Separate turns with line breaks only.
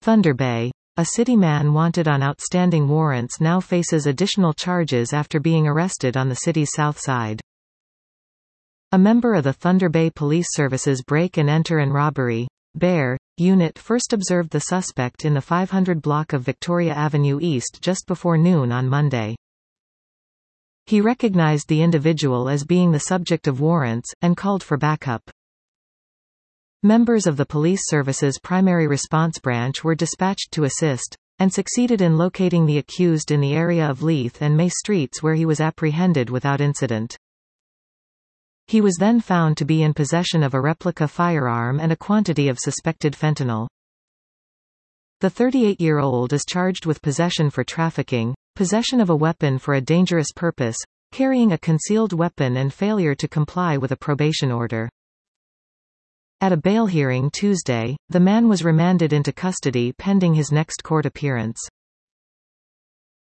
Thunder Bay. A city man wanted on outstanding warrants now faces additional charges after being arrested on the city's south side. A member of the Thunder Bay Police Service's break-and-enter and robbery Bear unit first observed the suspect in the 500 block of Victoria Avenue East just before noon on Monday. He recognized the individual as being the subject of warrants, and called for backup. Members of the police service's primary response branch were dispatched to assist, and succeeded in locating the accused in the area of Leith and May Streets, where he was apprehended without incident. He was then found to be in possession of a replica firearm and a quantity of suspected fentanyl. The 38-year-old is charged with possession for trafficking, possession of a weapon for a dangerous purpose, carrying a concealed weapon and failure to comply with a probation order. At a bail hearing Tuesday, the man was remanded into custody pending his next court appearance.